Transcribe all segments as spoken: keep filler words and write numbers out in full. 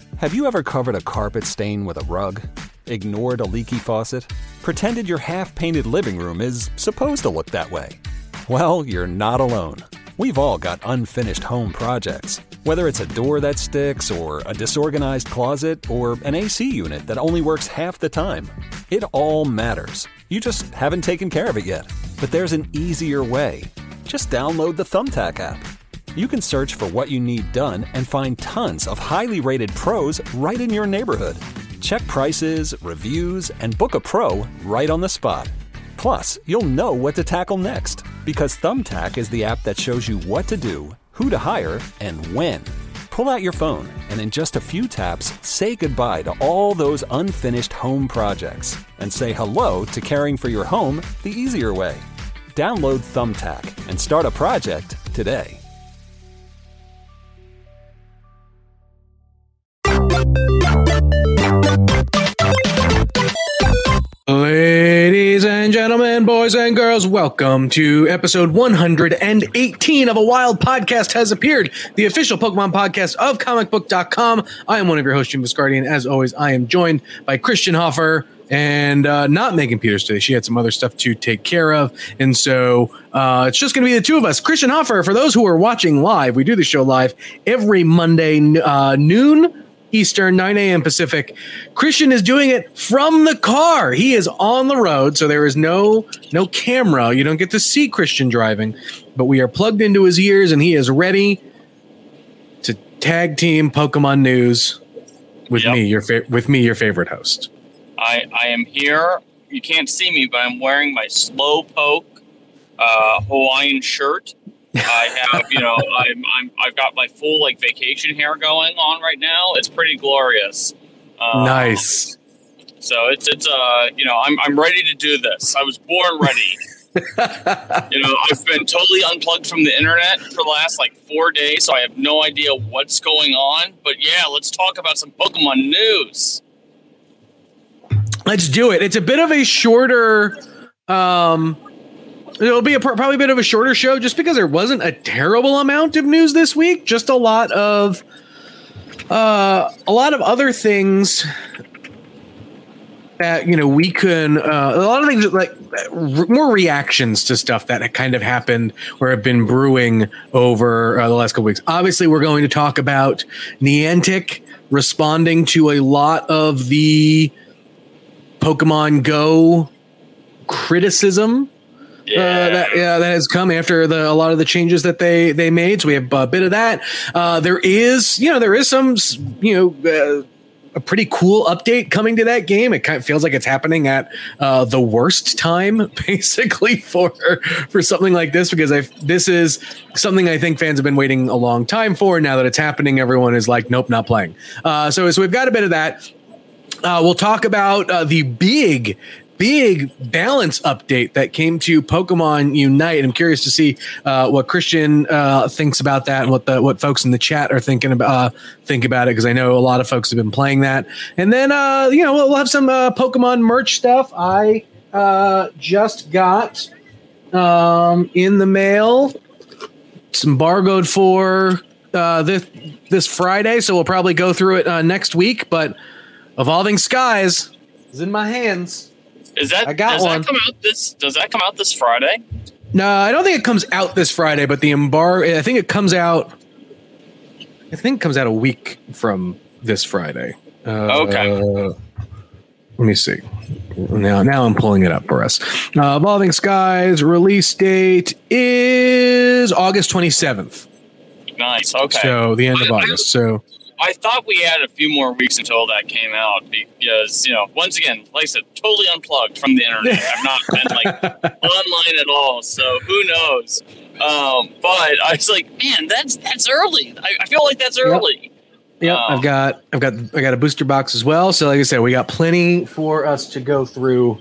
Have you ever covered a carpet stain with a rug? Ignored a leaky faucet? Pretended your half-painted living room is supposed to look that way? Well, you're not alone. We've all got unfinished home projects. Whether it's a door that sticks, or a disorganized closet, or an A C unit that only works half the time. It all matters. You just haven't taken care of it yet. But there's an easier way. Just download the Thumbtack app. You can search for what you need done and find tons of highly rated pros right in your neighborhood. Check prices, reviews, and book a pro right on the spot. Plus, you'll know what to tackle next, because Thumbtack is the app that shows you what to do, who to hire, and when. Pull out your phone and in just a few taps, say goodbye to all those unfinished home projects and say hello to caring for your home the easier way. Download Thumbtack and start a project today. Ladies and gentlemen, boys and girls, welcome to episode one hundred eighteen of A Wild Podcast Has Appeared, the official Pokemon podcast of comic book dot com. I am one of your hosts, Jim Viscardi. As always, I am joined by Christian Hoffer and uh, not Megan Peters today. She had some other stuff to take care of. And so uh, it's just going to be the two of us. Christian Hoffer, for those who are watching live, we do the show live every Monday uh, noon Eastern, nine a.m. Pacific. Christian is doing it from the car. He is on the road, so there is no no camera. You don't get to see Christian driving, but we are plugged into his ears, and he is ready to tag team Pokemon news with Yep. me, your fa- with me, your favorite host. I, I am here. You can't see me, but I'm wearing my Slowpoke uh, Hawaiian shirt. I have, you know, I'm, I'm, I've got my full like vacation hair going on right now. It's pretty glorious. Um, Nice. So it's, it's, uh, you know, I'm, I'm ready to do this. I was born ready. You know, I've been totally unplugged from the internet for the last like four days, so I have no idea what's going on. But yeah, let's talk about some Pokemon news. Let's do it. It's a bit of a shorter, um, it'll be a, probably a bit of a shorter show just because there wasn't a terrible amount of news this week. Just a lot of, uh, a lot of other things that, you know, we can, uh, a lot of things like r- more reactions to stuff that kind of happened or have been brewing over uh, the last couple weeks. Obviously, we're going to talk about Niantic responding to a lot of the Pokemon Go criticism. Yeah. Uh, that, yeah, that has come after the a lot of the changes that they they made. So we have a bit of that. Uh, there is, you know, there is some, you know, uh, a pretty cool update coming to that game. It kind of feels like it's happening at uh, the worst time, basically, for for something like this, because I this is something I think fans have been waiting a long time for. Now that it's happening, everyone is like, nope, not playing. Uh, so so we've got a bit of that. Uh, we'll talk about uh, the big. Big balance update that came to Pokemon Unite. I'm curious to see uh, what Christian uh, thinks about that and what the what folks in the chat are thinking about uh, think about it, because I know a lot of folks have been playing that. And then uh, you know we'll, we'll have some uh, Pokemon merch stuff. I uh, just got um, in the mail some barcode for uh, this this Friday, so we'll probably go through it uh, next week. But Evolving Skies is in my hands. Is that I got does one. that come out this does that come out this Friday? No, I don't think it comes out this Friday, but the embargo, I think it comes out I think it comes out a week from this Friday. Uh, Okay. Let me see. Now now I'm pulling it up for us. Uh, Evolving Skies release date is August twenty-seventh. Nice. Okay. So the end of I- I- August. So I thought we had a few more weeks until that came out because, you know, once again, like I said, totally unplugged from the internet. I've not been like online at all, so who knows? Um, but I was like, man, that's that's early. I, I feel like that's early. Yep, Um, I've got I've got I got a booster box as well. So like I said, we got plenty for us to go through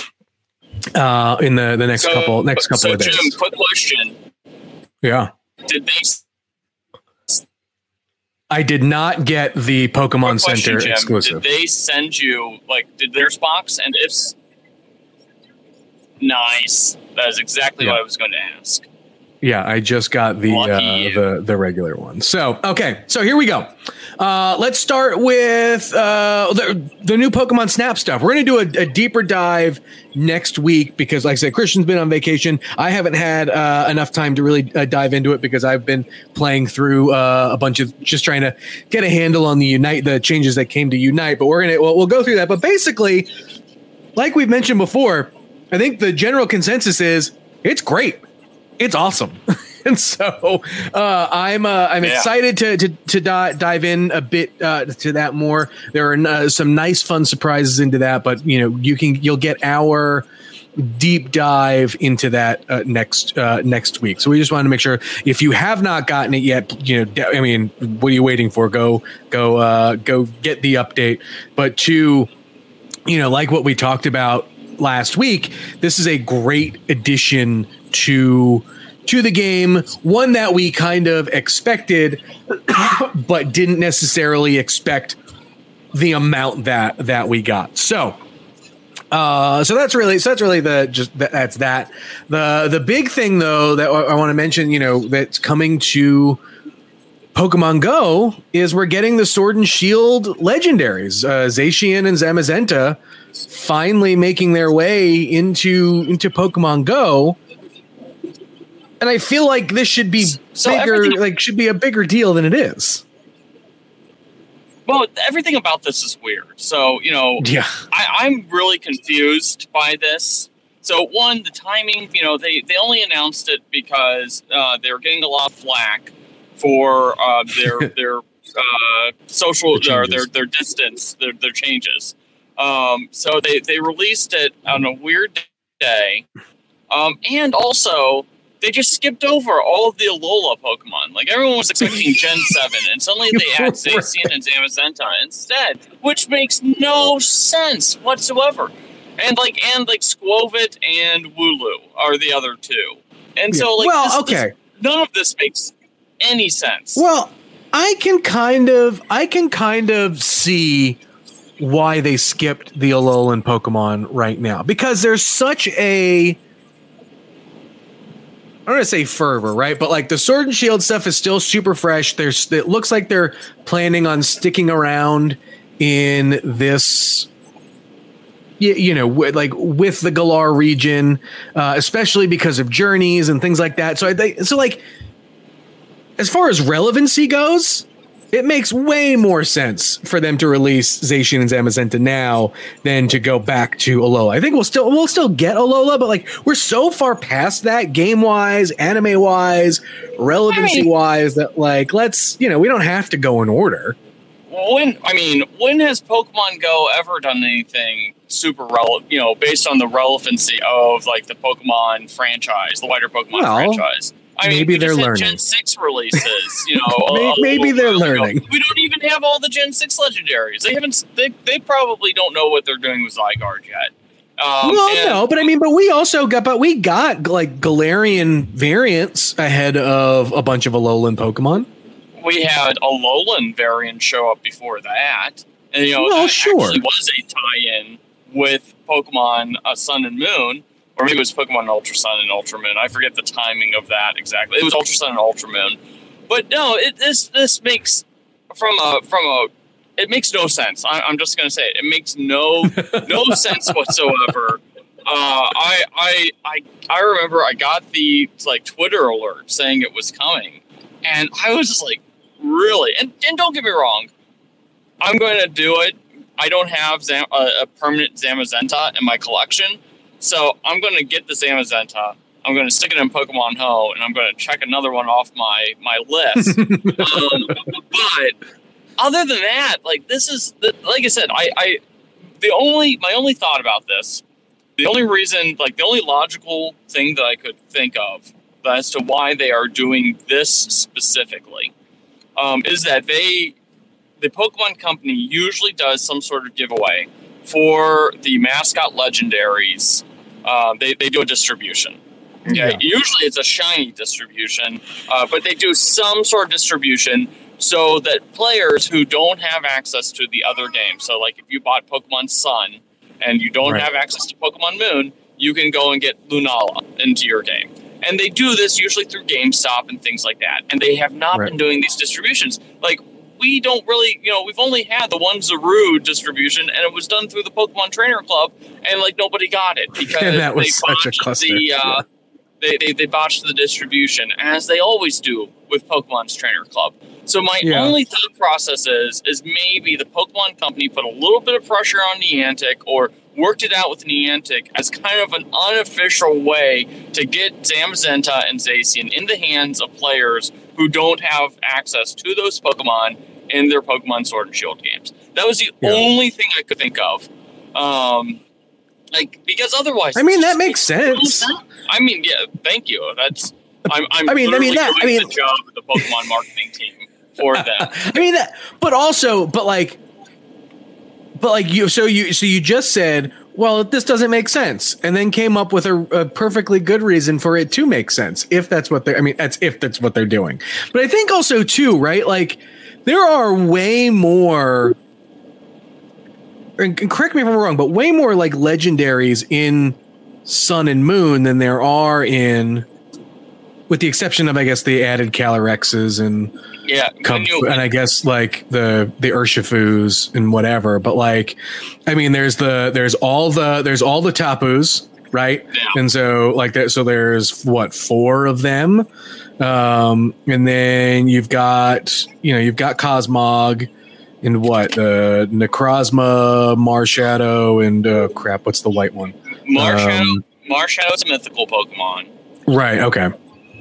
uh, in the, the next so, couple next couple so of days. Jim, quick question: Yeah. Did they? I did not get the Pokemon quick question, Center Jim, exclusive. Did they send you like did their box? And if s- nice, that is exactly Yeah. what I was going to ask. Yeah, I just got the Lucky uh, you. the the regular one. So okay, so here we go. Uh, let's start with uh, the, the new Pokemon Snap stuff. We're going to do a, a deeper dive next week because, like I said, Christian's been on vacation. I haven't had uh, enough time to really uh, dive into it because I've been playing through uh, a bunch of just trying to get a handle on the Unite, the changes that came to Unite. But we're gonna well, we'll go through that. But basically, like we've mentioned before, I think the general consensus is it's great. It's awesome. And so uh, I'm uh, I'm yeah. excited to to, to di- dive in a bit uh, to that more. There are uh, some nice, fun surprises into that, but you know you can you'll get our deep dive into that uh, next uh, next week. So we just wanted to make sure if you have not gotten it yet, you know, I mean, what are you waiting for? Go go uh, go get the update. But to you know, like what we talked about last week, this is a great addition to. to the game, one that we kind of expected, but didn't necessarily expect the amount that that we got. So, uh, so that's really so that's really the just that's that. The the big thing though that I want to mention, you know, that's coming to Pokemon Go is we're getting the Sword and Shield legendaries, uh, Zacian and Zamazenta, finally making their way into into Pokemon Go. And I feel like this should be so bigger, like should be a bigger deal than it is. Well, everything about this is weird. So, you know, yeah. I, I'm really confused by this. So, one, the timing, you know, they, they only announced it because uh, they were getting a lot of flack for uh, their their uh, social the or their their distance, their their changes. Um, so they, they released it on a weird day, um, and also. They just skipped over all of the Alola Pokemon. Like, everyone was expecting Gen seven, and suddenly they had Zacian and Zamazenta instead, which makes no sense whatsoever. And, like, and like Squovit and Wooloo are the other two. And yeah. so, like, well, this, okay. This, none of this makes any sense. Well, I can kind of, I can kind of see why they skipped the Alolan Pokemon right now. Because there's such a... I don't want to say fervor, right? But like the Sword and Shield stuff is still super fresh. There's, it looks like they're planning on sticking around in this, you, you know, w- like with the Galar region, uh, especially because of journeys and things like that. So I think, so like, as far as relevancy goes, it makes way more sense for them to release Zacian and Zamazenta now than to go back to Alola. I think we'll still we'll still get Alola, but like we're so far past that game wise, anime wise, relevancy wise that like let's you know we don't have to go in order. When I mean, when has Pokemon Go ever done anything super relevant? You know, based on the relevancy of like the Pokemon franchise, the wider Pokemon well, franchise. I mean, maybe we they're just had learning. Gen six releases, you know. maybe, maybe they're learning. Ago. We don't even have all the Gen six legendaries. They haven't. They, they probably don't know what they're doing with Zygarde yet. Um, well, and, no, but I mean, but we also got, but we got like Galarian variants ahead of a bunch of Alolan Pokemon. We had a Alolan variant show up before that, and you know, well, that sure. actually was a tie-in with Pokemon uh, Sun and Moon. Or maybe it was Pokemon Ultra Sun and Ultra Moon. I forget the timing of that exactly. It was Ultra Sun and Ultra Moon. But no, it, this this makes from a from a it makes no sense. I, I'm just gonna say it. It makes no no sense whatsoever. Uh, I I I I remember I got the like Twitter alert saying it was coming, and I was just like, really? And and don't get me wrong, I'm going to do it. I don't have Zam- a, a permanent Zamazenta in my collection. So I'm going to get the Zamazenta. I'm going to stick it in Pokemon Home, and I'm going to check another one off my my list. um, but other than that, like this is the, like I said, I, I the only my only thought about this, the only reason, like the only logical thing that I could think of as to why they are doing this specifically, um, is that they the Pokemon Company usually does some sort of giveaway for the mascot legendaries. Uh, they, they do a distribution. Okay? Yeah. Usually it's a shiny distribution, uh, but they do some sort of distribution so that players who don't have access to the other games, so like if you bought Pokemon Sun and you don't right. have access to Pokemon Moon, you can go and get Lunala into your game. And they do this usually through GameStop and things like that. And they have not right. been doing these distributions. Like, we don't really, you know, we've only had the one Zaru distribution, and it was done through the Pokemon Trainer Club, and like nobody got it because and that was they such a botched cluster. the uh, yeah. they, they they botched the distribution, as they always do with Pokemon's Trainer Club. So my Yeah. only thought process is is maybe the Pokemon Company put a little bit of pressure on Niantic, or worked it out with Niantic as kind of an unofficial way to get Zamazenta and Zacian in the hands of players who don't have access to those Pokemon in their Pokemon Sword and Shield games. That was the Yeah. only thing I could think of. Um, like because otherwise, I mean, it's that just- makes sense. I mean, yeah, thank you. That's I'm. I'm I mean, I mean literally that- I doing mean- the job of the Pokemon marketing team for them. I mean that, but also, but like, but like you. So you, so you just said, well, this doesn't make sense, and then came up with a, a perfectly good reason for it to make sense, if that's what they're. I mean, that's if that's what they're doing. But I think also too, right? Like, there are way more. And and correct me if I'm wrong, but way more like legendaries in Sun and Moon than there are in, with the exception of, I guess, the added Calorexes and Yeah, Cub, when you- and I guess like the the Urshifus and whatever. But like, I mean, there's the there's all the there's all the Tapus, right? Yeah. And so like that, so there's what, four of them, um, and then you've got you know you've got Cosmog. And what uh, Necrozma, Marshadow, and uh, crap. What's the white one? Marshadow. Um, Marshadow's a mythical Pokemon. Right. Okay. Um,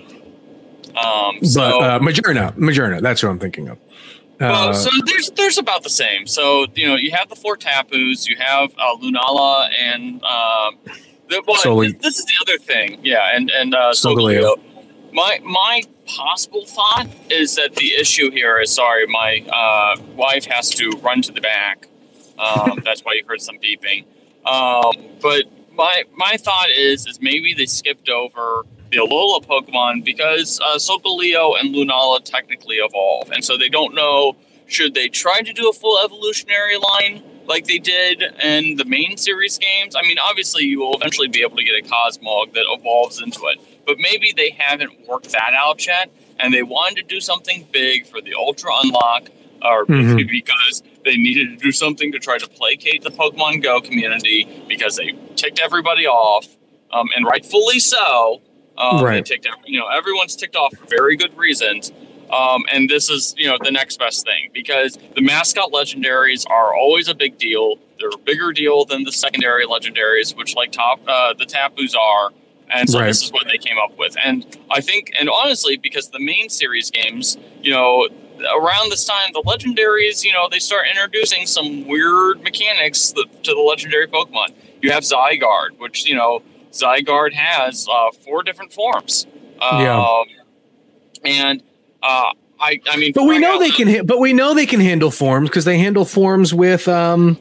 But so, uh, Majerna, Majerna. That's what I'm thinking of. well, Uh, so there's there's about the same. So you know, you have the four Tapus, you have uh, Lunala, and um, the, well, Soli- this, this is the other thing. Yeah, and and uh, Solgaleo. Solgaleo. My my possible thought is that the issue here is, sorry, my uh, wife has to run to the back. Um, that's why you heard some beeping. Um, but my my thought is is maybe they skipped over the Alola Pokemon because uh, Solgaleo and Lunala technically evolve, and so they don't know, should they try to do a full evolutionary line like they did in the main series games. I mean, obviously you will eventually be able to get a Cosmog that evolves into it, but maybe they haven't worked that out yet, and they wanted to do something big for the Ultra Unlock, or Mhm. because they needed to do something to try to placate the Pokemon Go community because they ticked everybody off, um, and rightfully so. Um, Right. They ticked, every- you know, everyone's ticked off for very good reasons. Um, and this is, you know, the next best thing, because the mascot legendaries are always a big deal. They're a bigger deal than the secondary legendaries, which like top uh, the Tapus are. And so Right. this is what they came up with. And I think, and honestly, because the main series games, you know, around this time, the legendaries, you know, they start introducing some weird mechanics that, to the legendary Pokemon. You have Zygarde, which, you know, Zygarde has uh, four different forms. Um, Yeah. And uh, I, I mean, But we know out they loud- can. Ha- but we know they can handle forms because they handle forms with. Um,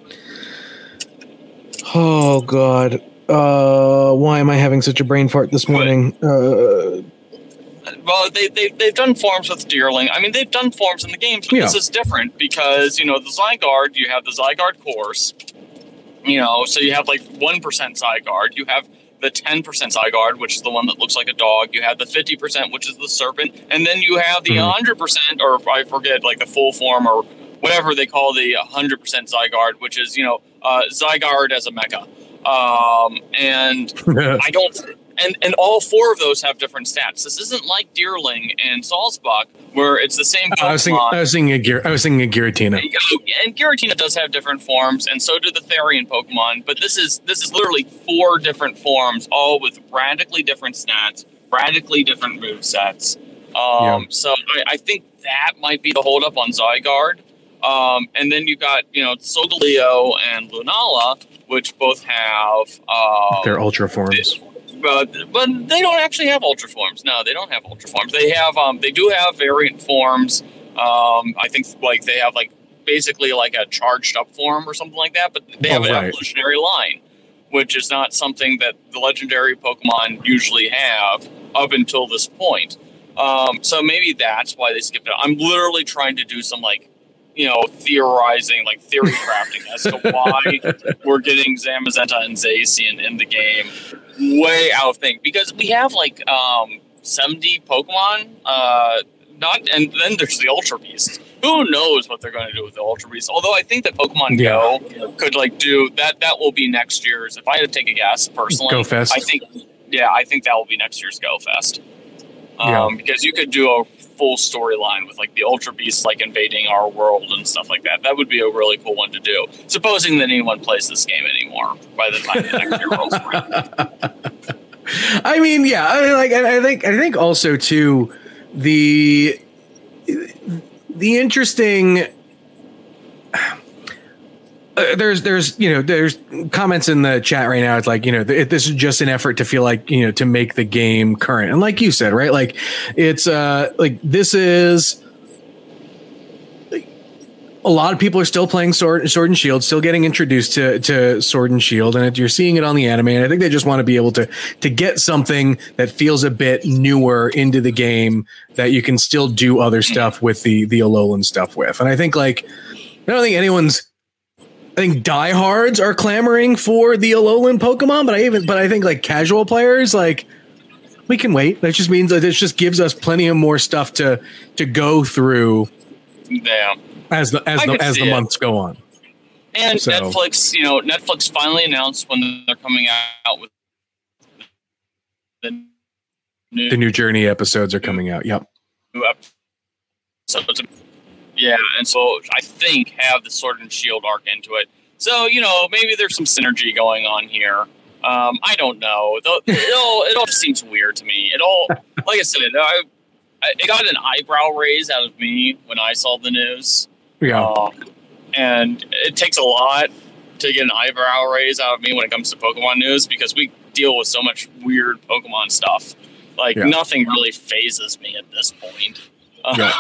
oh God! Uh, why am I having such a brain fart this morning? Uh, Well, they, they, they've done forms with Deerling. I mean, they've done forms in the games, but Yeah. this is different because, you know, the Zygarde, you have the Zygarde course, you know, so you have like one percent Zygarde. You have the ten percent Zygarde, which is the one that looks like a dog. You have the fifty percent, which is the serpent. And then you have the Mhm. one hundred percent, or I forget, like the full form or whatever they call the one hundred percent Zygarde, which is, you know, uh, Zygarde as a mecha. Um, and I don't, and, and all four of those have different stats. This isn't like Deerling and Salzbuck, where it's the same Pokemon. I was thinking. I was thinking a Gyar- I was thinking a Giratina. And Giratina does have different forms, and so do the Therian Pokemon. But this is this is literally four different forms, all with radically different stats, radically different movesets. Um, Yeah. So I, I think that might be the holdup on Zygarde. Um, and then you got, you know, Solgaleo and Lunala, which both have um, They're ultra forms. but but they don't actually have ultra forms. No, they don't have ultra forms. They have um they do have variant forms. Um, I think like they have like basically like a charged up form or something like that. But they have Oh, an right. evolutionary line, which is not something that the legendary Pokemon usually have up until this point. Um, so maybe that's why they skipped it. I'm literally trying to do some like, you know, theorizing, like theory crafting as to why we're getting Zamazenta and Zacian in the game way out of thing, because we have like um, seventy Pokemon, uh, not, and then there's the Ultra Beasts. who knows what they're going to do with the Ultra Beast? Although I think that Pokemon Yeah. Go could like do that. That will be next year's. If I had to take a guess personally, Go Fest. I think, yeah, I think that will be next year's Go Fest. Um, Yeah. Because you could do a full storyline with like the Ultra Beast like invading our world and stuff like that. That would be a really cool one to do. Supposing that anyone plays this game anymore by the time the next year rolls around. I mean, yeah, I mean, like I I think I think also too the the interesting. Uh, there's, there's, you know, there's comments in the chat right now. It's like, you know, th- this is just an effort to feel like, you know, to make the game current. And like you said, right, like it's uh, like this is like, a lot of people are still playing Sword, Sword and Shield, still getting introduced to to Sword and Shield, and it, you're seeing it on the anime. And I think they just want to be able to to get something that feels a bit newer into the game that you can still do other stuff with the the Alolan stuff with. And I think like I don't think anyone's. I think diehards are clamoring for the Alolan Pokemon, but I even, but I think like casual players, like we can wait. That just means that it just gives us plenty of more stuff to to go through. Yeah, as the as I the could as see the it. months go on. And So- Netflix, you know, Netflix finally announced when they're coming out with the new, The new Journey episodes are coming out. Yep. new episodes. Yeah, and so I think have the Sword and Shield arc into it. So, you know, maybe there's some synergy going on here. Um, I don't know. It all, it all just seems weird to me. It all, like I said, I, I, it got an eyebrow raise out of me when I saw the news. Yeah. Um, and it takes a lot to get an eyebrow raise out of me when it comes to Pokemon news because we deal with so much weird Pokemon stuff. Like, Yeah. nothing really phases me at this point. Yeah.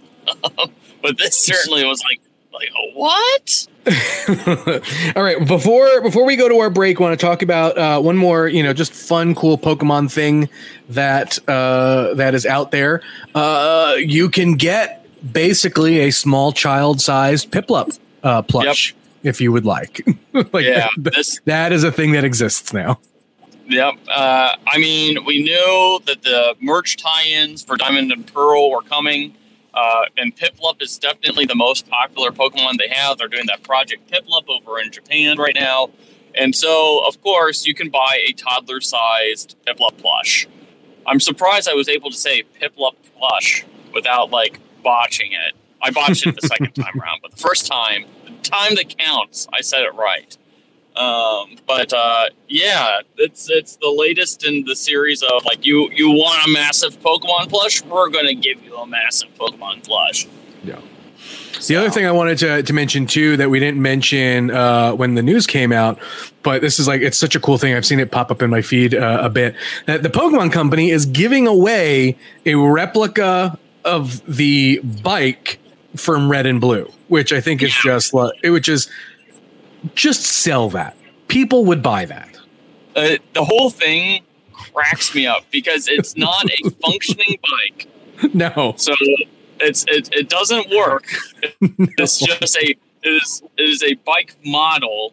But this certainly was like, like a what? All right. Before before we go to our break, I want to talk about uh, one more, you know, just fun, cool Pokemon thing that uh, that is out there. Uh, you can get basically a small child-sized Piplup uh, plush if you would like. Like Yeah, th- this- that is a thing that exists now. Yep. Uh, I mean, we knew that the merch tie-ins for Diamond and Pearl were coming. Uh, and Piplup is definitely the most popular Pokemon they have. They're doing that Project Piplup over in Japan right now. And so, of course, you can buy a toddler-sized Piplup plush. I'm surprised I was able to say Piplup plush without, like, botching it. I botched it the second time around, but the first time, the time that counts, I said it right. Um, but uh, yeah, it's it's the latest in the series of like you you want a massive Pokemon plush, we're gonna give you a massive Pokemon plush. Yeah. The other thing I wanted to, to mention too that we didn't mention uh, when the news came out, but this is like it's such a cool thing. I've seen it pop up in my feed uh, a bit. That the Pokemon Company is giving away a replica of the bike from Red and Blue, which I think is just like it would just just sell that. People would buy that. Uh, the whole thing cracks me up because it's not a functioning bike, No. so it's it, it doesn't work. It's just a it is it is a bike model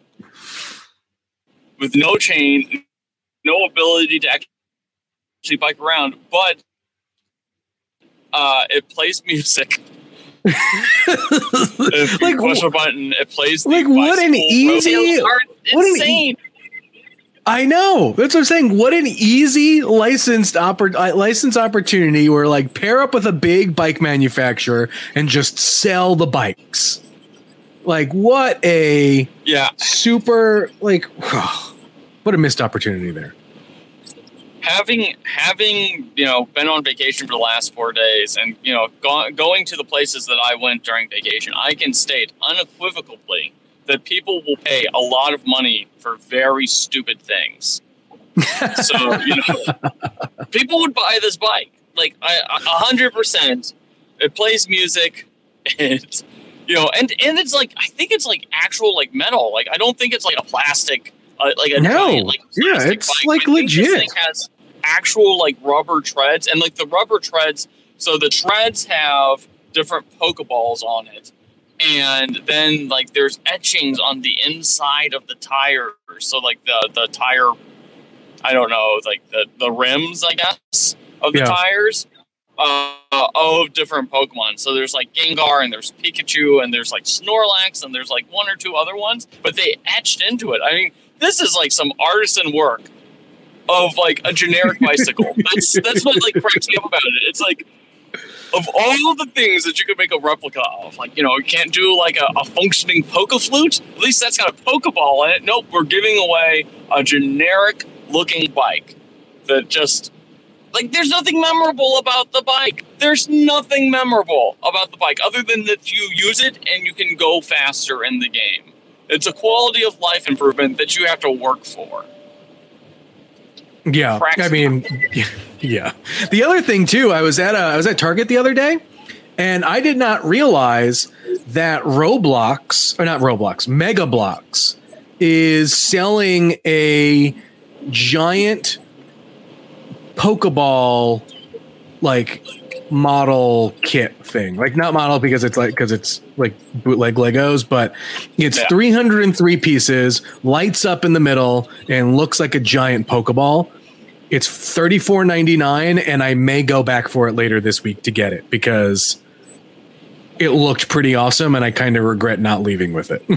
with no chain, no ability to actually bike around, but uh, it plays music. If you Like, push a button, it plays. The like, what an bicycle easy- rodeo card. what an Insane! I know. That's what I'm saying. What an easy licensed oppor- uh, license opportunity where like pair up with a big bike manufacturer and just sell the bikes. Like what a Yeah, super like what a missed opportunity there. having having you know been on vacation for the last four days, and you know go- going to the places that I went during vacation, I can state unequivocally that people will pay a lot of money for very stupid things. So you know, people would buy this bike like I- a hundred percent. It plays music, it you know, and and it's like I think it's like actual like metal. Like I don't think it's like a plastic. Uh, like a No. giant, like, Yeah, plastic it's, bike. like, I think this legit. thing has actual like rubber treads, and like the rubber treads. So the treads have different Pokeballs on it, and then like there's etchings on the inside of the tire. So like the the tire, I don't know, like the the rims, I guess, of the Yeah. tires uh, of different Pokemon. So there's like Gengar and there's Pikachu and there's like Snorlax and there's like one or two other ones, but they etched into it. I mean, this is like some artisan work of like a generic bicycle. That's that's what like cracks me up about it. It's like, of all the things that you could make a replica of, like, you know, you can't do like a, a functioning Poke Flute. At least that's got a Pokeball in it. Nope, we're giving away a generic looking bike that just, like, there's nothing memorable about the bike. There's nothing memorable about the bike other than that you use it and you can go faster in the game. It's a quality of life improvement that you have to work for. Yeah, I mean, yeah. The other thing too, I was at a, I was at Target the other day, and I did not realize that Roblox, or not Roblox, Mega Bloks is selling a giant Pokeball like model kit thing. Like, not model because it's like because it's like bootleg Legos, but it's yeah. three hundred three pieces, lights up in the middle, and looks like a giant Pokeball. It's thirty-four ninety-nine, and I may go back for it later this week to get it because it looked pretty awesome, and I kind of regret not leaving with it.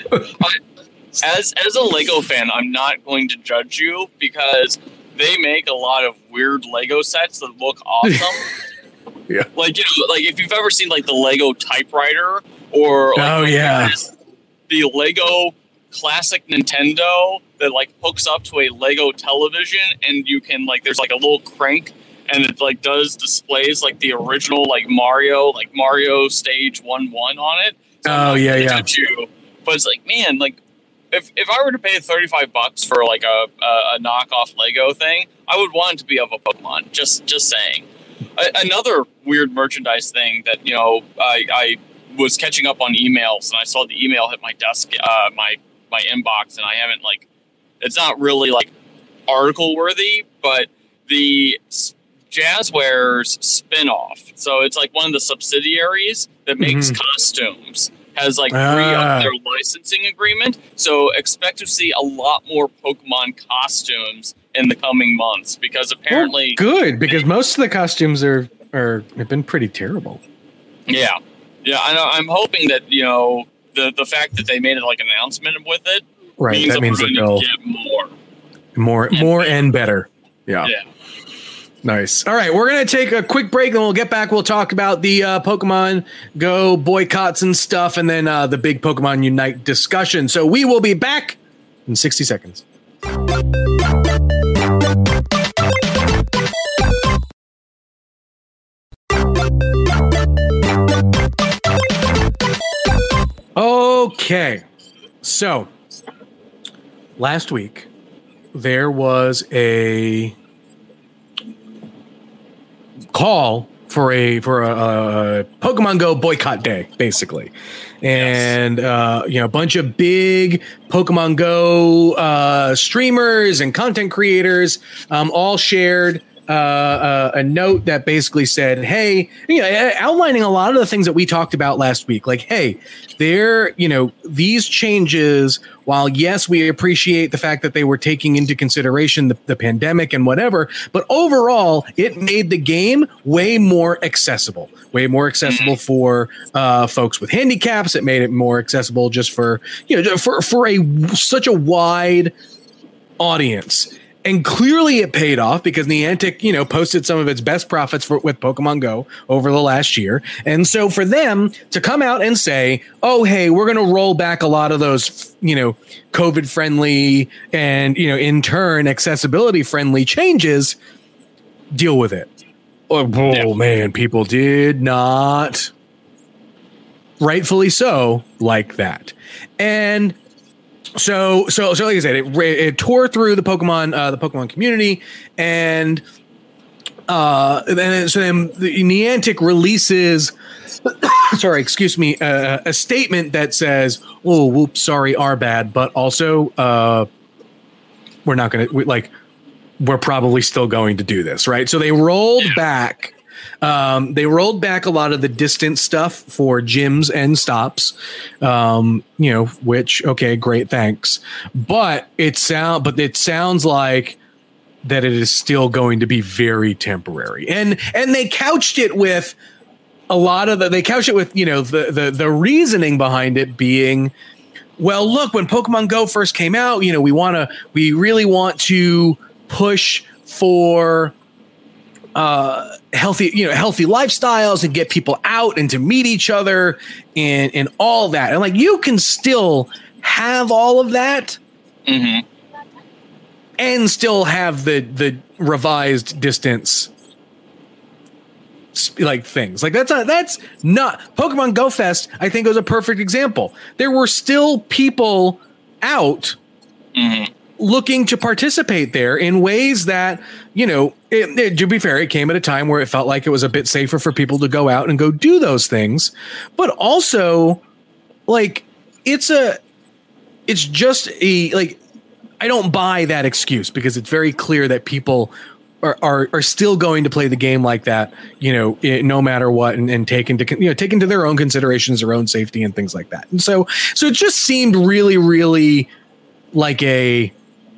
as as a Lego fan, I'm not going to judge you because they make a lot of weird Lego sets that look awesome. Yeah, like, you know, like if you've ever seen like the Lego typewriter or like, oh yeah, the Lego classic Nintendo that like hooks up to a Lego television, and you can like there's like a little crank and it like does displays like the original like Mario like Mario stage one one on it. So oh yeah, yeah. You, but it's like, man, like if if I were to pay thirty-five bucks for like a, a a knockoff Lego thing, I would want it to be of a Pokemon. Just just saying. A, another weird merchandise thing that, you know, I, I was catching up on emails and I saw the email hit my desk, uh, my my inbox, and I haven't like, it's not really like article worthy, but the Jazzwares spinoff. So it's like one of the subsidiaries that makes mm-hmm. costumes has like ah. re-upped their licensing agreement. So expect to see a lot more Pokemon costumes in the coming months because apparently well, good because they, most of the costumes are are have been pretty terrible. Yeah, yeah. I know. I'm hoping that, you know, the the fact that they made it like an announcement with it, right? Means that, that means we're going to get more, more, and more, and better. Yeah. Yeah. Nice. All right, we're going to take a quick break, and we'll get back. We'll talk about the uh, Pokemon Go boycotts and stuff, and then uh, the big Pokemon Unite discussion. So we will be back in sixty seconds. Okay, so last week there was a call for a for a, a Pokemon Go boycott day, basically, and yes. uh, you know, a bunch of big Pokemon Go uh, streamers and content creators um, all shared uh, uh, a note that basically said, "Hey," you know, outlining a lot of the things that we talked about last week, like, "Hey, there, you know, these changes, while yes, we appreciate the fact that they were taking into consideration the, the pandemic and whatever, but overall, it made the game way more accessible, way more accessible for uh, folks with handicaps. It made it more accessible just for, you know, for, for a such a wide audience." And clearly it paid off because Niantic, you know, posted some of its best profits for, with Pokemon Go over the last year. And so for them to come out and say, oh, hey, we're going to roll back a lot of those, you know, COVID friendly and, you know, in turn, accessibility friendly changes, deal with it. Oh, oh yeah. Man, people did not, rightfully so, like that. And So, so, so, like I said, it, it tore through the Pokemon, uh, the Pokemon community, and uh, then so then the Niantic releases, sorry, excuse me, uh, a statement that says, "Oh, whoops, sorry, our bad," but also, uh, we're not going to we, like, we're probably still going to do this, right? So they rolled back. Um, they rolled back a lot of the distance stuff for gyms and stops, um, you know, which, okay, great, thanks. But it sound, but it sounds like that it is still going to be very temporary. And and they couched it with a lot of the they couched it with, you know, the the the reasoning behind it being, well, look, when Pokemon Go first came out, you know, we want to we really want to push for uh healthy, you know, healthy lifestyles and get people out and to meet each other and and all that. And like, you can still have all of that. Mm-hmm. And still have the the revised distance like things like that's not, that's not Pokemon Go Fest. I think was a perfect example. There were still people out mm-hmm. looking to participate there in ways that, you know, it, it, to be fair, it came at a time where it felt like it was a bit safer for people to go out and go do those things. But also, like, it's a it's just a like. I don't buy that excuse because it's very clear that people are, are, are still going to play the game like that, you know, it, no matter what, and, and take into, you know, take into their own considerations, their own safety and things like that. And so, so it just seemed really, really like a,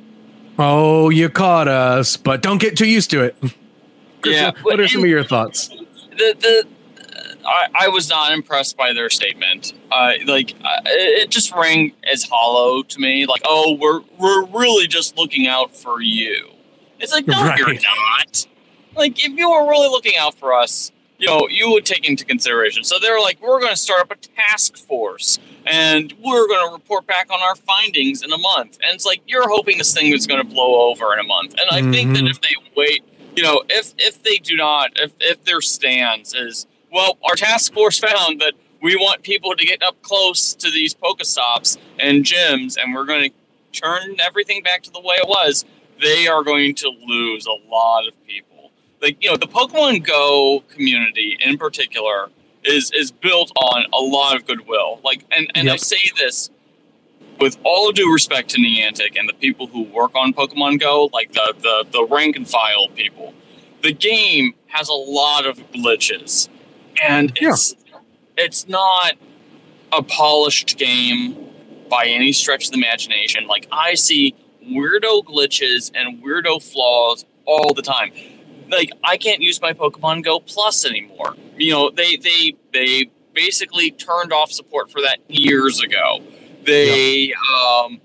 oh, you caught us, but don't get too used to it. Yeah. What are some of your thoughts? The, the, I, I was not impressed by their statement. Uh, like uh, it just rang as hollow to me. Like, oh, we're we're really just looking out for you. It's like, no, right. You're not. Like, if you were really looking out for us, you know, you would take into consideration. So they're like, we're going to start up a task force, and we're going to report back on our findings in a month. And it's like, you're hoping this thing is going to blow over in a month. And I mm-hmm. think that if they wait, you know, if if they do not, if if their stance is, well, our task force found that we want people to get up close to these Pokestops and gyms, and we're going to turn everything back to the way it was, they are going to lose a lot of people. Like, you know, the Pokemon Go community in particular is is built on a lot of goodwill. Like, and, and yep. I say this with all due respect to Niantic and the people who work on Pokemon Go, like the, the, the rank and file people. The game has a lot of glitches. And it's yeah. it's not a polished game by any stretch of the imagination. Like, I see weirdo glitches and weirdo flaws all the time. Like, I can't use my Pokemon Go Plus anymore. You know, they they they basically turned off support for that years ago. They yeah. um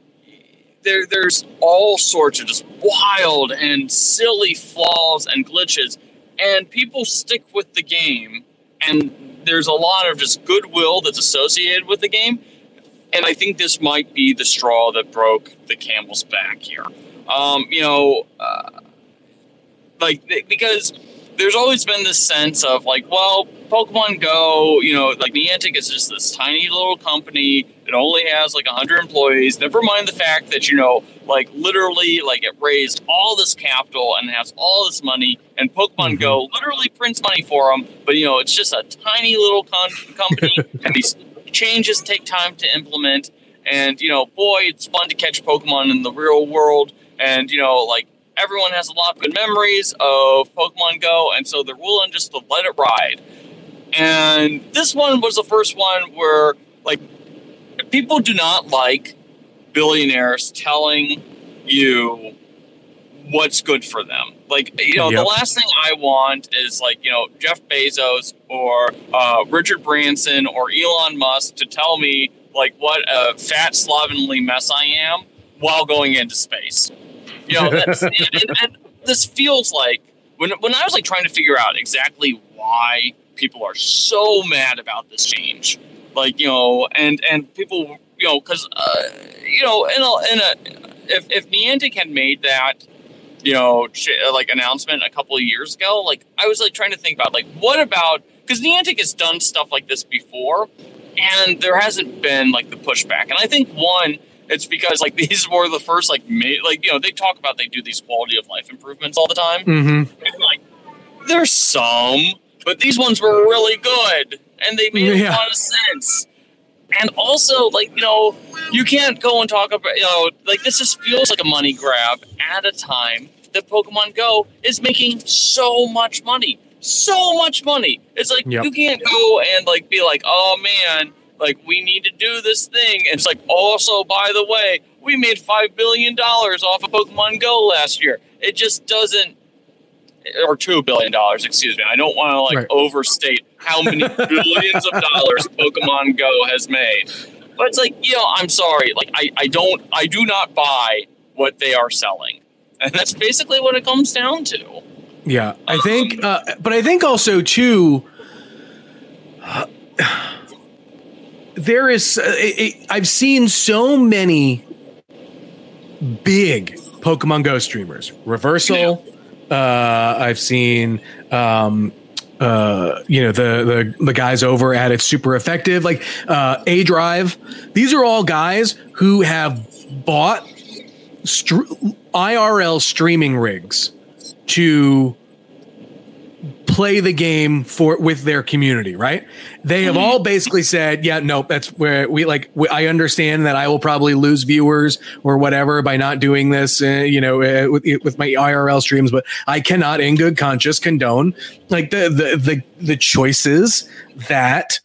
there there's all sorts of just wild and silly flaws and glitches. And people stick with the game, and there's a lot of just goodwill that's associated with the game. And I think this might be the straw that broke the camel's back here. Um, you know, uh, like, because there's always been this sense of, like, well, Pokemon Go, you know, like, Niantic is just this tiny little company. It only has, like, one hundred employees. Never mind the fact that, you know, like, literally, like, it raised all this capital and has all this money, and Pokemon mm-hmm. Go literally prints money for them. But, you know, it's just a tiny little con- company, and these changes take time to implement. And, you know, boy, it's fun to catch Pokemon in the real world. And, you know, like, everyone has a lot of good memories of Pokemon Go, and so they're willing just to let it ride. And this one was the first one where, like, people do not like billionaires telling you what's good for them. Like, you know, yep. the last thing I want is, like, you know, Jeff Bezos or uh, Richard Branson or Elon Musk to tell me, like, what a fat, slovenly mess I am while going into space. You know, that's, and, and, and this feels like, when when I was, like, trying to figure out exactly why people are so mad about this change, like, you know, and, and people, you know, because, uh, you know, in a, in a, if, if Niantic had made that, you know, like, announcement a couple of years ago, like, I was, like, trying to think about, like, what about, because Niantic has done stuff like this before, and there hasn't been, like, the pushback. And I think, one, it's because, like, these were the first, like, ma- like, you know, they talk about they do these quality of life improvements all the time. Mm-hmm. And, like, there's some, but these ones were really good, and they made yeah. a lot of sense. And also, like, you know, you can't go and talk about, you know, like, this just feels like a money grab at a time that Pokemon Go is making so much money. So much money. It's like, yep. you can't go and, like, be like, oh, man, like, we need to do this thing. And it's like, also, by the way, we made five billion dollars off of Pokemon Go last year. It just doesn't, or two billion dollars, excuse me. I don't want to like right. overstate how many billions of dollars Pokemon Go has made. But it's like, you know, I'm sorry. Like, I, I don't, I do not buy what they are selling. And that's basically what it comes down to. Yeah, I think, uh, but I think also too, uh, there is, uh, it, it, I've seen so many big Pokemon Go streamers. Reversal, yeah. uh, I've seen, um, uh, you know, the, the, the guys over at It's Super Effective, like uh, A Drive. These are all guys who have bought str- I R L streaming rigs to play the game for with their community, right? They have all basically said, yeah, no, that's where we like, we, I understand that I will probably lose viewers or whatever by not doing this, uh, you know, uh, with, with my I R L streams, but I cannot in good conscience condone like the, the, the, the choices that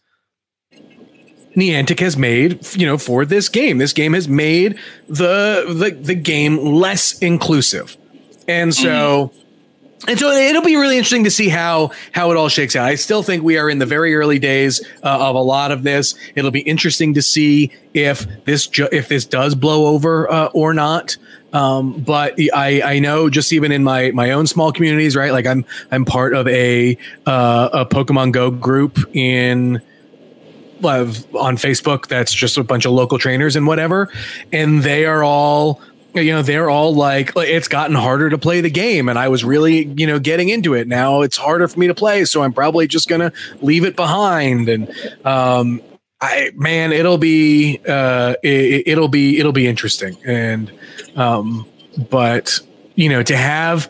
Niantic has made, you know, for this game. This game has made the, the, the game less inclusive. And so, And so it'll be really interesting to see how how it all shakes out. I still think we are in the very early days uh, of a lot of this. It'll be interesting to see if this ju- if this does blow over uh, or not. Um, but I, I know just even in my my own small communities, right? Like I'm I'm part of a uh, a Pokemon Go group in uh, on Facebook. That's just a bunch of local trainers and whatever, and they are all. You know, they're all like, it's gotten harder to play the game. And I was really, you know, getting into it. Now it's harder for me to play. So I'm probably just going to leave it behind. And, um, I, man, it'll be, uh, it, it'll be, it'll be interesting. And, um, but, you know, to have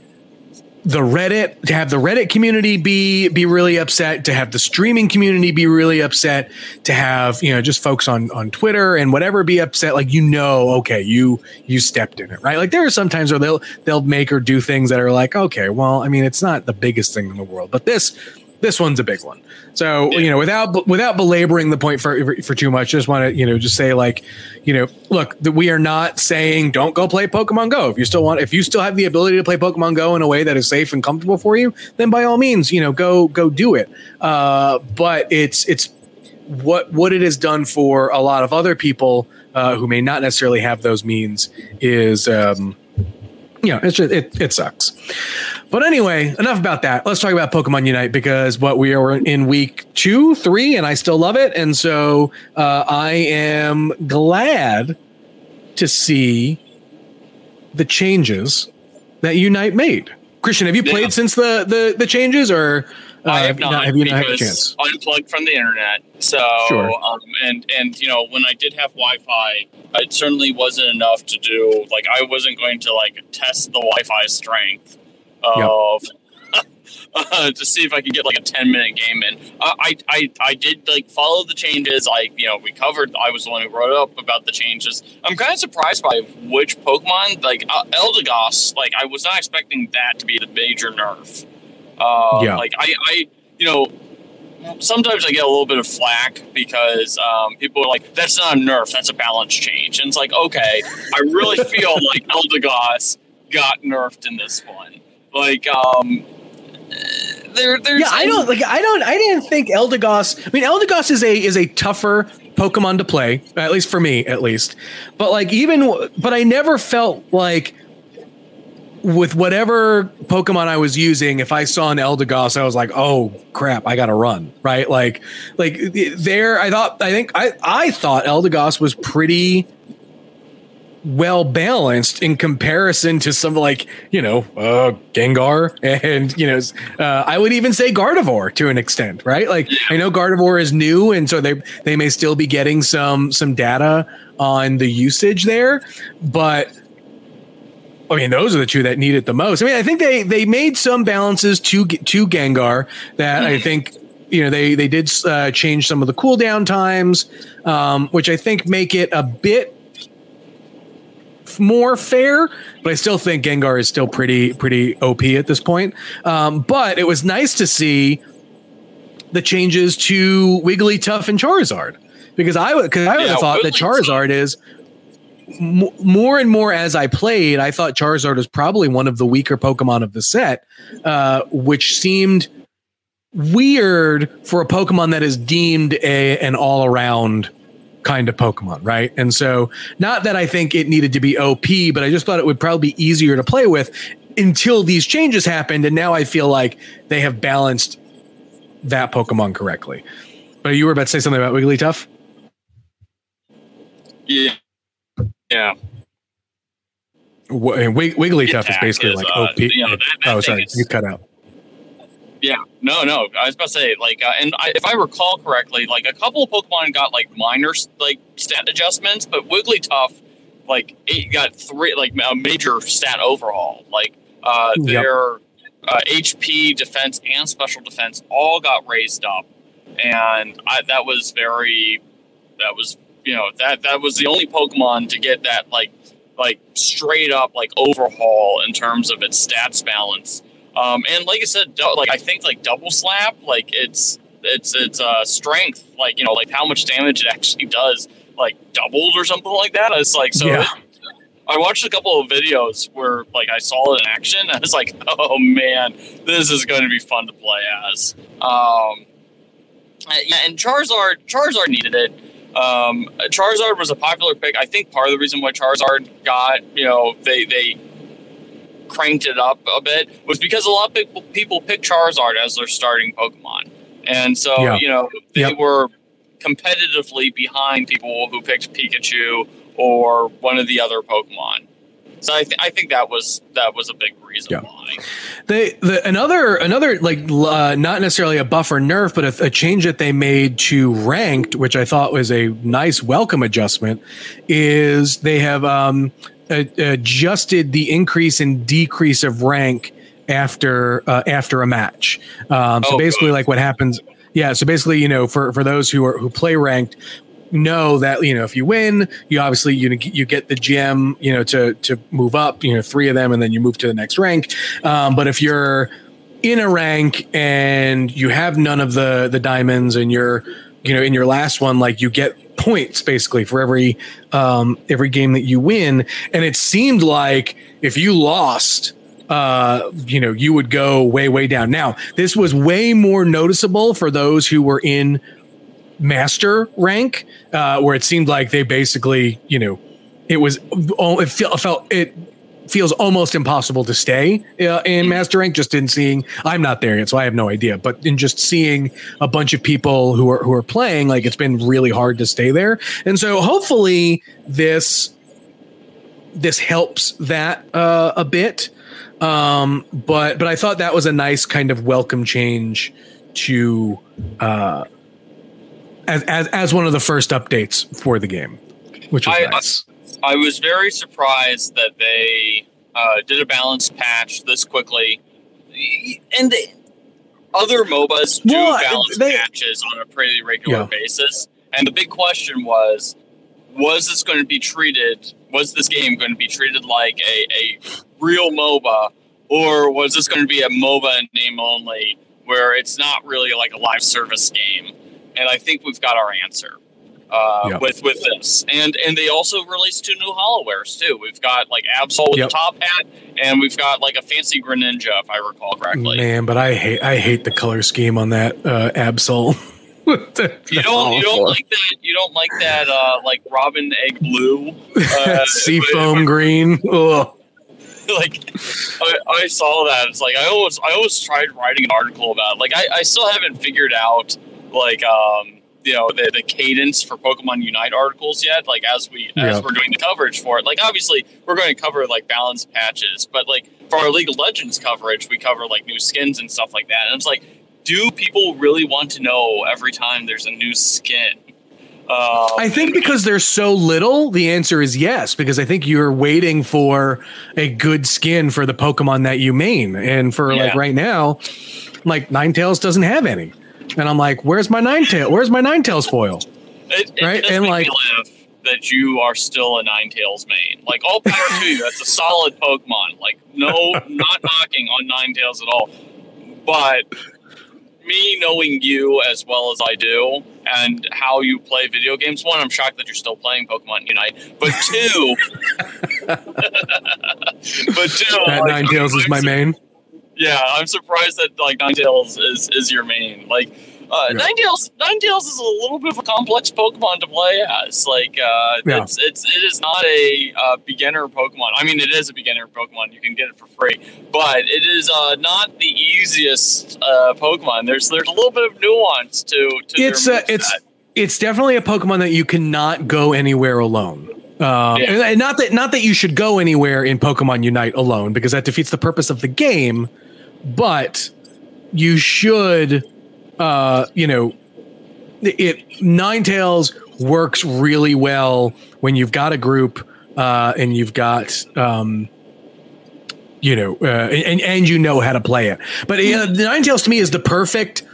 the Reddit, to have the Reddit community be, be really upset, to have the streaming community be really upset, to have, you know, just folks on, on Twitter and whatever be upset, like, you know, okay, you, you stepped in it, right? Like there are some times where they'll, they'll make or do things that are like, okay, well, I mean, it's not the biggest thing in the world, but this, this one's a big one. So, yeah. you know, without, without belaboring the point for, for too much, just want to, you know, just say like, you know, look, that we are not saying don't go play Pokemon Go. If you still want, if you still have the ability to play Pokemon Go in a way that is safe and comfortable for you, then by all means, you know, go, go do it. Uh, but it's, it's what, what it has done for a lot of other people uh, who may not necessarily have those means is, um, you know, it's just, it, it sucks. But anyway, enough about that. Let's talk about Pokemon Unite because what we are in week two, three, and I still love it. And so uh, I am glad to see the changes that Unite made. Christian, have you played yeah. since the, the, the changes or uh, I have not, not have you not had a chance? Unplugged from the internet. So, sure. um, and, and, you know, when I did have Wi-Fi, it certainly wasn't enough to do, like, I wasn't going to, like, test the Wi-Fi strength of, yep. uh, to see if I could get, like, a ten-minute game in. Uh, I, I, I did, like, follow the changes. I, you know, we covered, I was the one who wrote up about the changes. I'm kind of surprised by which Pokemon, like, uh, Eldegoss, like, I was not expecting that to be the major nerf. Uh, yeah. Like, I, I, you know, sometimes I get a little bit of flack because um, people are like, that's not a nerf, that's a balance change. And it's like, okay, I really feel like Eldegoss got nerfed in this one. Like, um, there, there's... Yeah, I don't, like, I don't, I didn't think Eldegoss, I mean, Eldegoss is a, is a tougher Pokemon to play, at least for me, at least. But, like, even, but I never felt like, with whatever Pokemon I was using, if I saw an Eldegoss, I was like, oh crap, I gotta run, right? Like, like there, I thought, I think, I, I thought Eldegoss was pretty well balanced in comparison to some like, you know, uh, Gengar and, you know, uh, I would even say Gardevoir to an extent, right? Like, I know Gardevoir is new, and so they, they may still be getting some, some data on the usage there, but I mean, those are the two that need it the most. I mean, I think they, they made some balances to to Gengar that I think, you know, they, they did uh, change some of the cooldown times, um, which I think make it a bit more fair, but I still think Gengar is still pretty, pretty O P at this point. Um, but it was nice to see the changes to Wigglytuff and Charizard because I, cause I would yeah, have thought that Charizard is... m- more and more as I played, I thought Charizard was probably one of the weaker Pokemon of the set, uh, which seemed weird for a Pokemon that is deemed a an all around kind of Pokemon, right? And so, not that I think it needed to be O P, but I just thought it would probably be easier to play with until these changes happened. And now I feel like they have balanced that Pokemon correctly. But you were about to say something about Wigglytuff? Yeah. Yeah. W- Wigglytuff is basically is, like uh, O P. You know, that, that oh, sorry. is, you cut out. Yeah, no, no. I was about to say, like, uh, and I, if I recall correctly, like a couple of Pokemon got like minor like stat adjustments, but Wigglytuff, like, it got three like a major stat overhaul. Like, uh, Yep. their uh, H P, defense, and special defense all got raised up, and I, that was very, that was you know that that was the only Pokemon to get that like like straight up like overhaul in terms of its stats balance. Um, and like I said, do, like I think like double slap, like it's it's it's uh, strength, like you know, like how much damage it actually does, like doubled or something like that. It's like so. Yeah. It, I watched a couple of videos where like I saw it in action. And I was like, oh man, this is going to be fun to play as. Um, yeah, and Charizard, Charizard needed it. Um, Charizard was a popular pick. I think part of the reason why Charizard got, you know, they they. cranked it up a bit was because a lot of people, people pick Charizard as their starting Pokemon. And so, Yeah. you know, they Yep. were competitively behind people who picked Pikachu or one of the other Pokemon. So I, th- I think that was that was a big reason Yeah. why. They the another another like uh, not necessarily a buff or nerf, but a, a change that they made to ranked, which I thought was a nice welcome adjustment, is they have um, a, adjusted the increase and decrease of rank after uh, after a match. Um, so Oh, basically, good. like what happens. Yeah, so basically, you know, for, for those who are who play ranked, know that you know if you win, you obviously you you get the gem, you know, to to move up, you know, three of them, and then you move to the next rank. Um, but if you're in a rank and you have none of the the diamonds, and you're you know in your last one, like you get points basically for every um, every game that you win. And it seemed like if you lost, uh, you know, you would go way, way down. Now, this was way more noticeable for those who were in master rank, uh, where it seemed like they basically, you know, it was, it felt, felt it feels almost impossible to stay uh, in master rank, just in seeing, I'm not there yet, so I have no idea, but in just seeing a bunch of people who are, who are playing, like it's been really hard to stay there. And so hopefully this, this helps that uh, a bit. Um, but, but I thought that was a nice kind of welcome change to, uh, as, as, as one of the first updates for the game, which was I, nice. I was very surprised that they uh, did a balanced patch this quickly. And they, other MOBAs do Well, balance they- patches on a pretty regular Yeah. basis. And the big question was, was this going to be treated, was this game going to be treated like a, a real MOBA, or was this going to be a MOBA in name only, where it's not really like a live service game? And I think we've got our answer. Uh, Yep. with with this, and and they also released two new Holowares too. We've got like Absol with Yep. the top hat, and we've got like a fancy Greninja, if I recall correctly. Man, but I hate I hate the color scheme on that uh, Absol. You don't you don't like that you don't like that uh, like Robin Egg Blue, uh, Seafoam green. Ugh. like I, I saw that. It's like I always I always tried writing an article about it. Like I, I still haven't figured out like um you know the, the cadence for Pokemon Unite articles yet, like as we as Yeah. we're doing the coverage for it. Like obviously we're going to cover like balanced patches, but like for our League of Legends coverage we cover like new skins and stuff like that. And it's like, do people really want to know every time there's a new skin? Um, I think because there's so little, the answer is yes, because I think you're waiting for a good skin for the Pokemon that you main. And for like Yeah. right now, like Ninetales doesn't have any. And I'm like, where's my Ninetales? Where's my Ninetales foil? It, it Right, does and make like- me laugh that you are still a Ninetales main. Like, all power to you. That's a solid Pokemon. Like, no, not knocking on Ninetales at all. But me knowing you as well as I do, and how you play video games. One, I'm shocked that you're still playing Pokemon Unite. But two, but two, uh, like, Ninetales I'm, is my I'm, main. Yeah, I'm surprised that like Ninetales is is your main. Like uh, yeah. Ninetales, Ninetales is a little bit of a complex Pokemon to play as. Like uh, yeah. it's it's it is not a uh, beginner Pokemon. I mean, it is a beginner Pokemon. You can get it for free, but it is uh, not the easiest uh, Pokemon. There's there's a little bit of nuance to to it's their uh, it's it's definitely a Pokemon that you cannot go anywhere alone. Um, yeah. And not that not that you should go anywhere in Pokemon Unite alone, because that defeats the purpose of the game. But you should, uh, you know, it Ninetales works really well when you've got a group uh, and you've got, um, you know, uh, and and you know how to play it. But uh, the Ninetales to me is the perfect.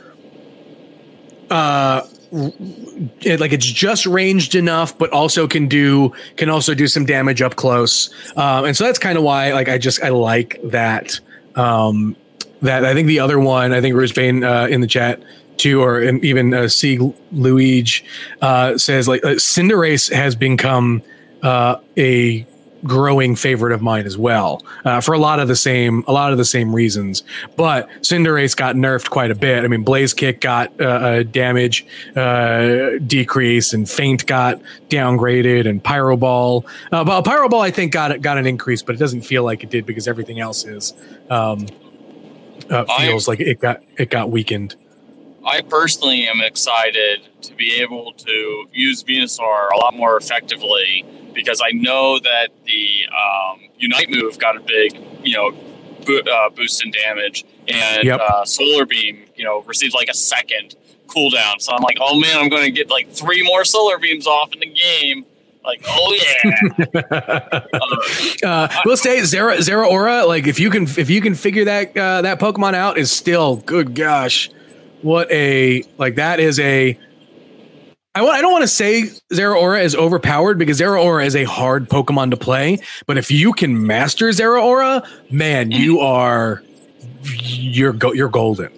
Uh, It, like it's just ranged enough, but also can do can also do some damage up close, um, and so that's kind of why like I just I like that. Um, that I think the other one, I think Bruce Bain uh, in the chat too, or in, even uh, C Luigi uh, says like uh, Cinderace has become uh, a growing favorite of mine as well, uh, for a lot of the same a lot of the same reasons. But Cinderace got nerfed quite a bit. I mean, Blaze Kick got uh, a damage uh, decrease, and Feint got downgraded, and Pyro Ball. Uh, but Pyro Ball, I think, got got an increase, but it doesn't feel like it did because everything else is um, uh, feels I, like it got it got weakened. I personally am excited to be able to use Venusaur a lot more effectively, because I know that the um, Unite move got a big, you know, bo- uh, boost in damage, and yep. uh, Solar Beam, you know, received like a second cooldown. So I'm like, oh man, I'm going to get like three more Solar Beams off in the game. Like, oh yeah. uh, uh, we'll say Zera Zeraora. Like, if you can, if you can figure that uh, that Pokemon out, is still good. Gosh, what a like that is a. I, I don't want to say Zeraora is overpowered, because Zeraora is a hard Pokemon to play. But if you can master Zeraora, man, you are you're go, you're golden.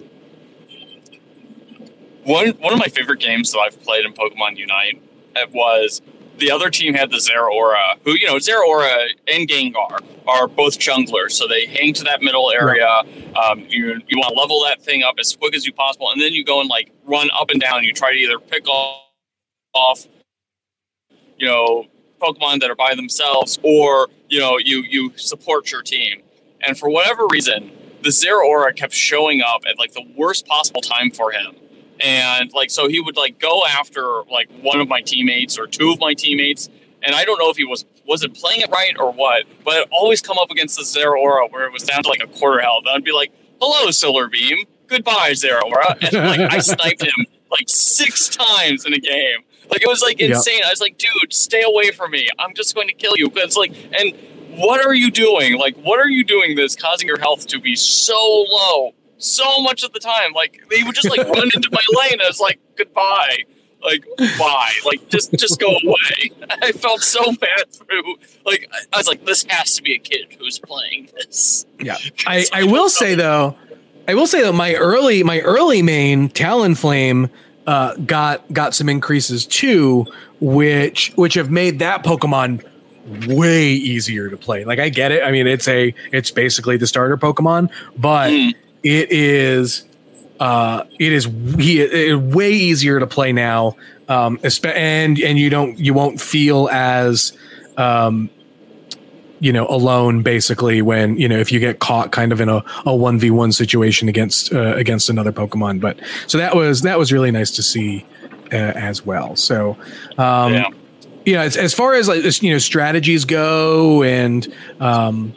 One one of my favorite games that I've played in Pokemon Unite was the other team had the Zeraora, who, you know, Zeraora and Gengar are both junglers, so they hang to that middle area. Right. Um, you you want to level that thing up as quick as you possible, and then you go and like run up and down. You try to either pick off off, you know, Pokemon that are by themselves, or, you know, you you support your team. And for whatever reason, the Zeraora kept showing up at like the worst possible time for him. And like, so he would like go after like one of my teammates or two of my teammates, and I don't know if he was wasn't playing it right or what, but I'd always come up against the Zeraora where it was down to like a quarter health. And I'd be like, hello, Solar Beam, goodbye, Zeraora. And like I sniped him like six times in a game. Like, it was like insane. Yep. I was like, dude, stay away from me. I'm just going to kill you. Because like, and what are you doing? Like, what are you doing that's causing your health to be so low so much of the time? Like, he would just like run into my lane. And I was like, goodbye. Like, bye. Like, just just go away. I felt so bad through. Like, I was like, this has to be a kid who's playing this. Yeah. I, I will say though, I will say that my early my early main Talonflame uh, got got some increases too, which which have made that Pokemon way easier to play. Like, I get it. I mean, it's a it's basically the starter Pokemon, but mm. it is uh, it is he, it, way easier to play now. Um, and and you don't you won't feel as um, you know, alone basically when, you know, if you get caught kind of in a, a one v one situation against uh, against another Pokemon. But so that was that was really nice to see uh, as well. So um, yeah. You know, as, as far as like, you know, strategies go, and um,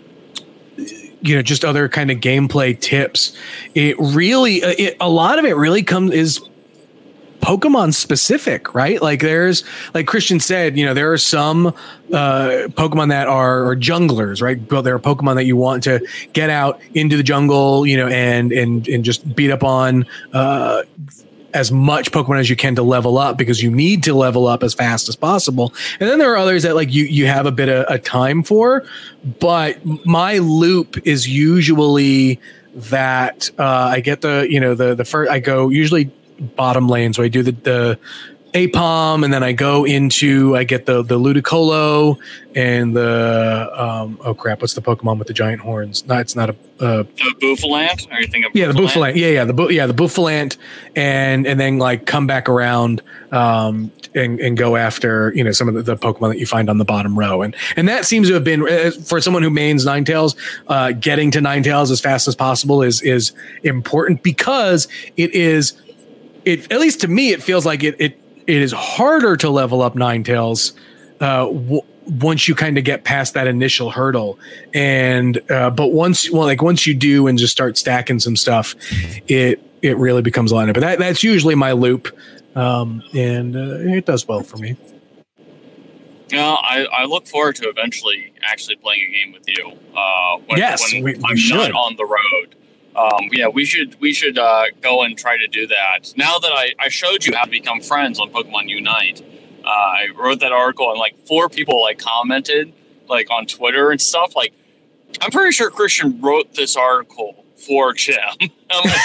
you know, just other kind of gameplay tips, it really it, a lot of it really comes is Pokemon specific, right? Like, there's, like Christian said, you know, there are some uh, Pokemon that are, are junglers, right? But there are Pokemon that you want to get out into the jungle, you know, and and and just beat up on uh, as much Pokemon as you can to level up, because you need to level up as fast as possible. And then there are others that like you you have a bit of a time for, but my loop is usually that uh, I get the, you know, the the first I go usually bottom lane. So I do the, the Apom, and then I go into, I get the, the Ludicolo and the, um, oh crap, what's the Pokemon with the giant horns? No, it's not a, uh, the Bouffalant? Or you think of yeah, the Bouffalant. Yeah, yeah, the, Bu- yeah, the Bouffalant, and, and then like come back around, um, and, and go after, you know, some of the, the Pokemon that you find on the bottom row. And, and that seems to have been, uh, for someone who mains Ninetales, uh, getting to Ninetales as fast as possible is, is important, because it is, it, at least to me, it feels like it, it, it is harder to level up Ninetales uh, w- once you kind of get past that initial hurdle. And uh, but once, well, like once you do and just start stacking some stuff, it it really becomes a lot. But that, that's usually my loop, um, and uh, it does well for me. Yeah, I, I look forward to eventually actually playing a game with you. Uh, when, yes, when we, we I'm should. not on the road. Um, yeah, we should we should uh, go and try to do that. Now that I, I showed you how to become friends on Pokemon Unite, uh, I wrote that article and like four people like commented like on Twitter and stuff. Like, I'm pretty sure Christian wrote this article for Jim. I'm like,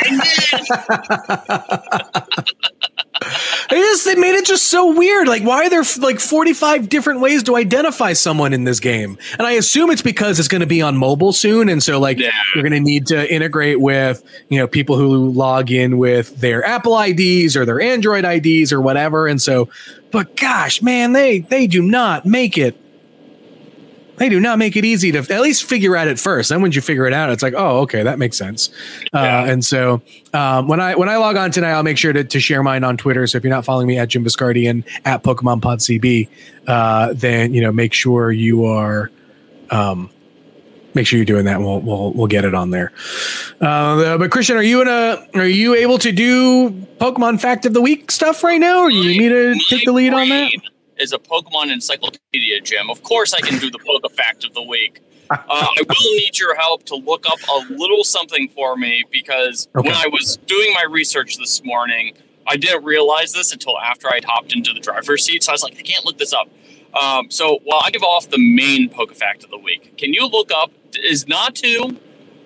I did. It is, they made it just so weird. Like, why are there like forty-five different ways to identify someone in this game? And I assume it's because it's going to be on mobile soon. And so like, yeah. You're going to need to integrate with, you know, people who log in with their Apple I Ds or their Android I Ds or whatever. And so, but gosh, man, they, they do not make it. They do not make it easy to at least figure out at first. Then once you figure it out, it's like, oh, okay, that makes sense. Yeah. Uh, and so um, when I when I log on tonight, I'll make sure to, to share mine on Twitter. So if you're not following me at Jim Viscardi and at Pokemon Pod C B, uh, then you know make sure you are, um, make sure you're doing that. And we'll we'll we'll get it on there. Uh, but Christian, are you in a are you able to do Pokemon Fact of the Week stuff right now, or do you need me to take the lead on that? Is a Pokemon encyclopedia, Jim. Of course I can do the Poke Fact of the Week. Uh, I will need your help to look up a little something for me, because okay. when I was doing my research this morning, I didn't realize this until after I'd hopped into the driver's seat. So I was like, I can't look this up. Um, so while I give off the main Poke Fact of the Week, can you look up, is Natu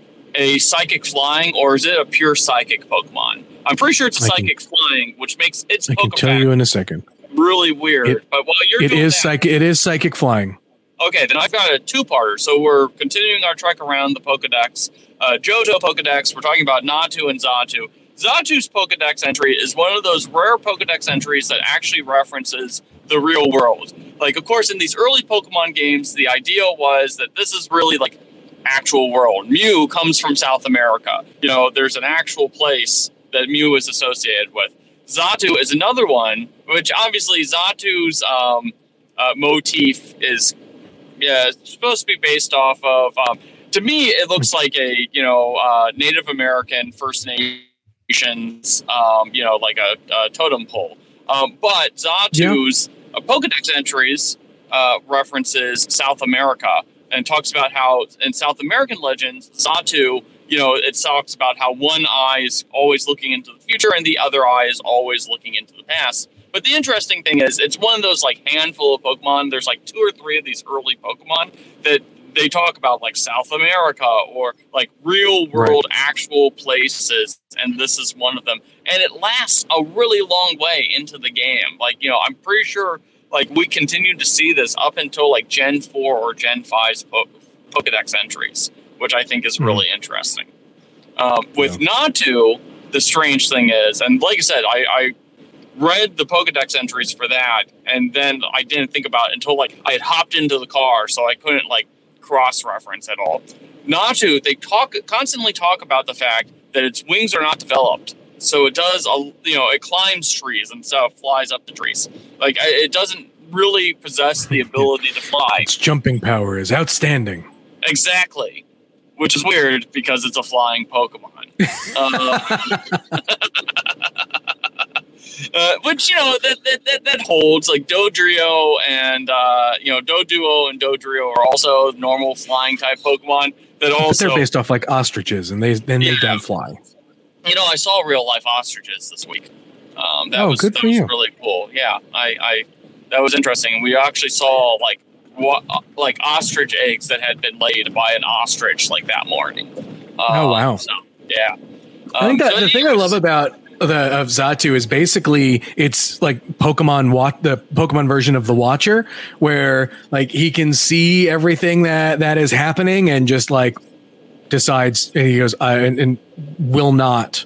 a psychic flying, or is it a pure psychic Pokemon? I'm pretty sure it's a psychic can, flying, which makes its I Poke can tell Fact you in a second. Really weird. It, but while you're it doing is that, psychic. It is psychic flying. Okay, then I've got a two-parter. So we're continuing our trek around the Pokedex. Uh, Johto Pokedex. We're talking about Natu and Xatu. Xatu's Pokedex entry is one of those rare Pokedex entries that actually references the real world. Like, of course, in these early Pokemon games, the idea was that this is really like actual world. Mew comes from South America. You know, there's an actual place that Mew is associated with. Xatu is another one, which obviously Xatu's um, uh, motif is yeah, supposed to be based off of. Um, to me, it looks like a you know uh, Native American First Nations, um, you know, like a, a totem pole. Um, but Xatu's yeah. uh, Pokedex entries uh, references South America and talks about how in South American legends, Xatu. You know, it talks about how one eye is always looking into the future and the other eye is always looking into the past. But the interesting thing is, it's one of those like handful of Pokemon. There's like two or three of these early Pokemon that they talk about, like South America or like real world right. actual places. And this is one of them. And it lasts a really long way into the game. Like, you know, I'm pretty sure like we continue to see this up until like Gen four or Gen five's po- Pokedex entries, which I think is really mm. interesting. Um, with yeah. Natu, the strange thing is, and like I said, I, I read the Pokedex entries for that, and then I didn't think about it until like I had hopped into the car, so I couldn't like cross-reference at all. Natu, they talk constantly talk about the fact that its wings are not developed, so it does, a, you know, it climbs trees and stuff, flies up the trees. Like it doesn't really possess the ability to fly. Its jumping power is outstanding. Exactly. Which is weird because it's a flying Pokemon. uh, uh, which, you know, that, that, that, that holds. Like Dodrio and, uh, you know, Doduo and Dodrio are also normal flying type Pokemon that also. But they're based off like ostriches and they then yeah. they don't fly. You know, I saw real life ostriches this week. Um, that oh, was, good that for was you. really cool. Yeah, I, I that was interesting. We actually saw like. What, like ostrich eggs that had been laid by an ostrich like that morning. Um, oh wow! So, yeah, um, I think that so the thing I love about the of Xatu is basically it's like Pokemon Watch, the Pokemon version of the Watcher, where like he can see everything that that is happening and just like decides and he goes uh, and, and will not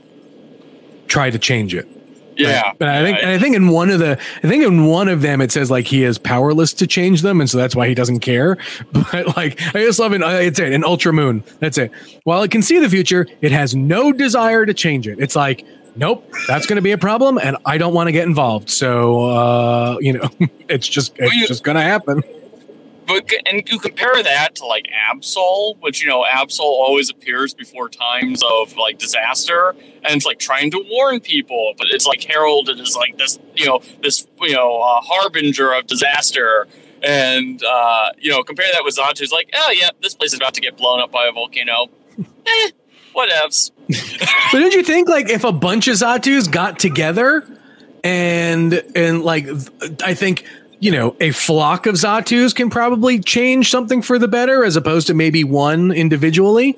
try to change it. Yeah, right? But I think yeah. and I think in one of the I think in one of them it says like he is powerless to change them, and so that's why he doesn't care. But like I just love it. It's it in Ultra Moon. That's it. While it can see the future, it has no desire to change it. It's like, nope, that's going to be a problem, and I don't want to get involved. So uh, you know, it's just it's well, you, just going to happen. But and you compare that to like Absol, which you know Absol always appears before times of like disaster, and it's like trying to warn people, but it's like heralded as like this, you know, this you know uh, harbinger of disaster. And uh, you know, compare that with Xatu. It's like, oh yeah, this place is about to get blown up by a volcano. eh, whatevs. But don't you think like if a bunch of Xatus got together and and like I think. You know, a flock of Xatus can probably change something for the better as opposed to maybe one individually.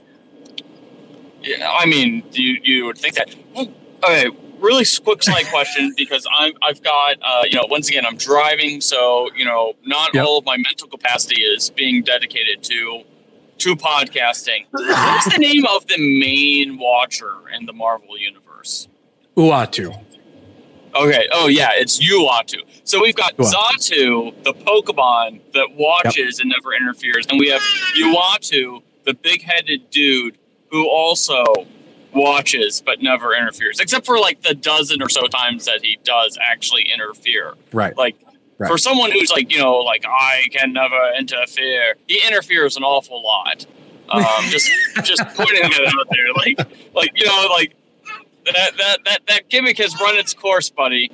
Yeah, I mean, you you would think that. Okay, really quick side question because I'm I've got uh, you know once again I'm driving, so you know not yep. all of my mental capacity is being dedicated to to podcasting. What's the name of the main Watcher in the Marvel universe? Uatu. Okay. Oh, yeah. It's Uatu. So we've got Xatu, the Pokemon that watches yep. and never interferes, and we have Uatu, the big-headed dude who also watches but never interferes, except for like the dozen or so times that he does actually interfere. Right. Like right. for someone who's like you know like I can never interfere, he interferes an awful lot. Um, just just pointing it out there, like like you know like. That, that that that gimmick has run its course, buddy.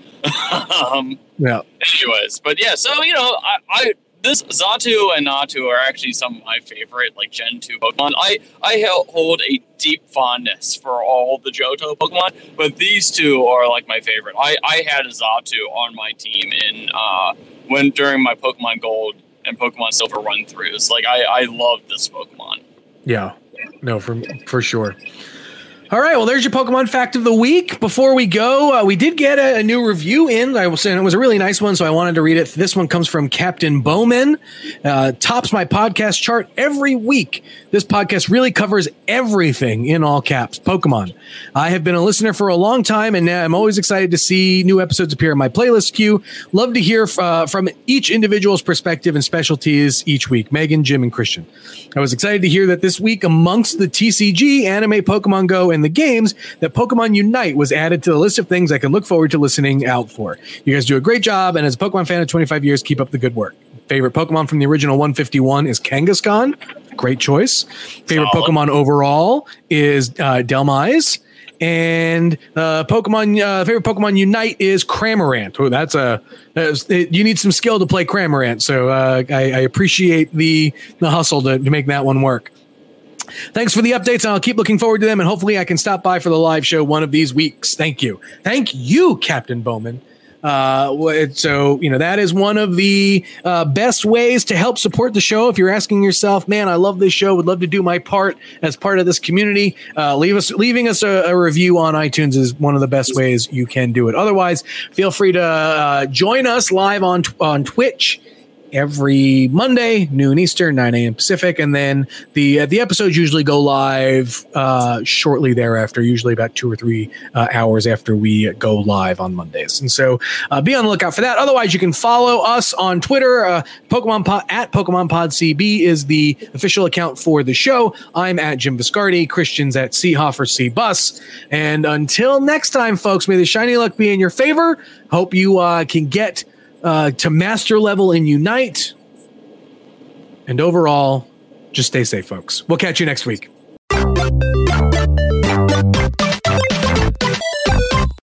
um, yeah. Anyways, but yeah, so you know, I, I this Xatu and Natu are actually some of my favorite like Gen two Pokemon. I I hold a deep fondness for all the Johto Pokemon, but these two are like my favorite. I, I had a Xatu on my team in uh when during my Pokemon Gold and Pokemon Silver run throughs. Like I I love this Pokemon. Yeah. No, for for sure. All right, well, there's your Pokemon fact of the week. Before we go, uh, we did get a, a new review in. I was saying it was a really nice one, so I wanted to read it. This one comes from Captain Bowman. Uh, tops my podcast chart every week. This podcast really covers everything in all caps, Pokemon. I have been a listener for a long time, and now I'm always excited to see new episodes appear in my playlist queue. Love to hear uh, from each individual's perspective and specialties each week. Megan, Jim, and Christian. I was excited to hear that this week, amongst the T C G, anime, Pokemon Go, and the games, that Pokemon Unite was added to the list of things I can look forward to listening out for. You guys do a great job, and as a Pokemon fan of twenty-five years, keep up the good work. Favorite Pokemon from the original one fifty-one is Kangaskhan. Great choice. Favorite Solid. Pokemon overall is uh, Delmise. And uh, Pokemon uh, favorite Pokemon Unite is Cramorant. Oh, that's a that's, it, you need some skill to play Cramorant, so uh, I, I appreciate the the hustle to, to make that one work. Thanks for the updates, and I'll keep looking forward to them, and hopefully I can stop by for the live show one of these weeks. Thank you. Thank you, Captain Bowman. Uh, so, you know, that is one of the uh, best ways to help support the show. If you're asking yourself, man, I love this show, would love to do my part as part of this community, uh, leave us, leaving us a, a review on iTunes is one of the best ways you can do it. Otherwise, feel free to uh, join us live on, on Twitch every Monday, noon Eastern, nine a.m. Pacific, and then the uh, the episodes usually go live uh, shortly thereafter, usually about two or three uh, hours after we go live on Mondays. And so uh, be on the lookout for that. Otherwise, you can follow us on Twitter. Uh, Pokemon Pod, at Pokemon Pod C B is the official account for the show. I'm at Jim Viscardi. Christian's at Seahoffer C Bus. And until next time, folks, may the shiny luck be in your favor. Hope you uh, can get Uh, to master level in Unite. And overall, just stay safe, folks. We'll catch you next week.